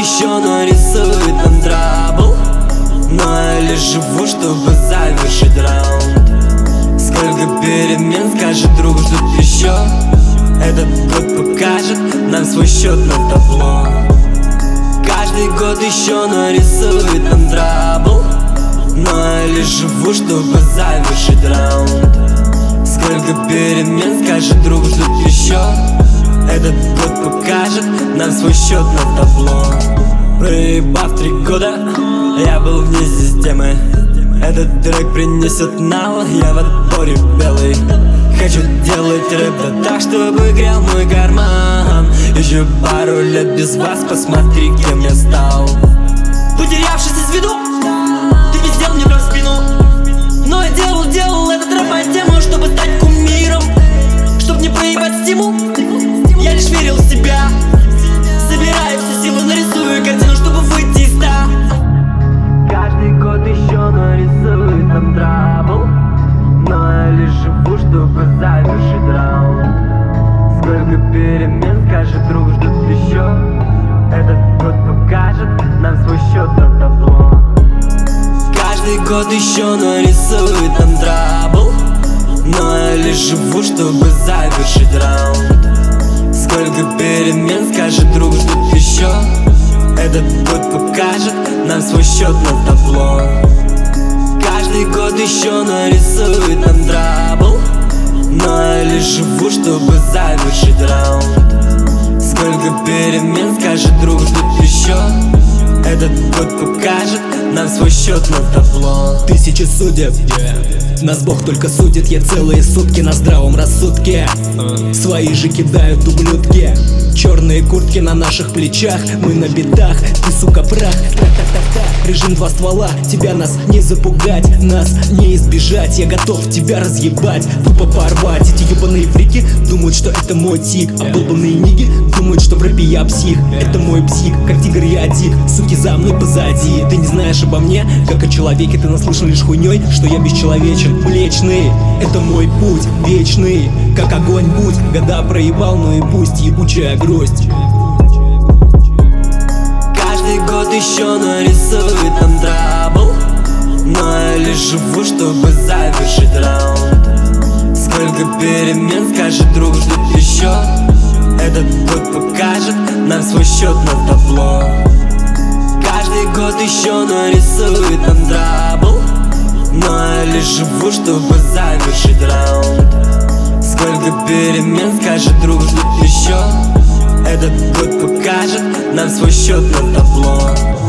еще нарисует нам трабл, но я лишь живу, чтобы завершить раунд. Сколько перемен, скажет друг, ждут еще. Этот год покажет нам свой счет на табло. Каждый год еще нарисует нам трабл, но я лишь живу, чтобы завершить раунд. Сколько перемен, скажет друг, ждут еще. Этот год покажет нам свой счет на табло. Проебав 3 года, я был вне системы. Этот трек принесет нал, я в отборе белый. Хочу делать рэп да так, чтобы грел мой карман. Еще пару лет без вас, посмотри, кем я стал. Потерявшись из виду, ты пиздел мне про спину. Но я делал этот рэп по тему, чтобы стать кумиром. Чтоб не проебать стимул, я лишь верил в себя. Собираю все силы, нарисую картину, чтобы выйти из ста. Каждый год еще нарисует нам трабл, но я лишь живу, чтобы завершить раунд. Сколько перемен, скажет друг, ждут еще. Этот год покажет нам свой счет на табло. Каждый год еще нарисует нам трабл, но я лишь живу, чтобы завершить раунд. Сколько перемен, скажет друг, ждут еще. Этот год покажет нам свой счет на табло. Каждый год еще нарисует нам трабл, но я лишь живу, чтобы завершить раунд. Сколько перемен, скажет друг, ждут еще. Этот год покажет нам свой счет на табло. Тысячи судеб, нас Бог только судит. Я целые сутки на здравом рассудке. Свои же кидают ублюдки. Черные куртки на наших плечах. Мы на бедах, ты, сука, прах. Режим 2 ствола, тебя нас не запугать, нас не избежать. Я готов тебя разъебать, тупо порвать. Эти ебаные фрики думают, что это мой тик. Обдолбанные ниги думают, что в рэпе я псих. Это мой псих, как тигр я дик. Суки за мной позади. Ты не знаешь обо мне, как о человеке. Ты наслышан лишь хуйней, что я бесчеловечен. Млечный, это мой путь вечный. Как огонь будь, года проебал, ну и пусть ебучая грусть. Каждый год еще нарисует нам трабл, но я лишь живу, чтобы завершить раунд. Сколько перемен, скажет друг, ждут еще. Этот год покажет нам свой счет на табло. Каждый год еще нарисует нам трабл, но я лишь живу, чтобы завершить раунд. Сколько перемен, скажет друг, ждут еще. Этот год покажет нам свой счет на табло.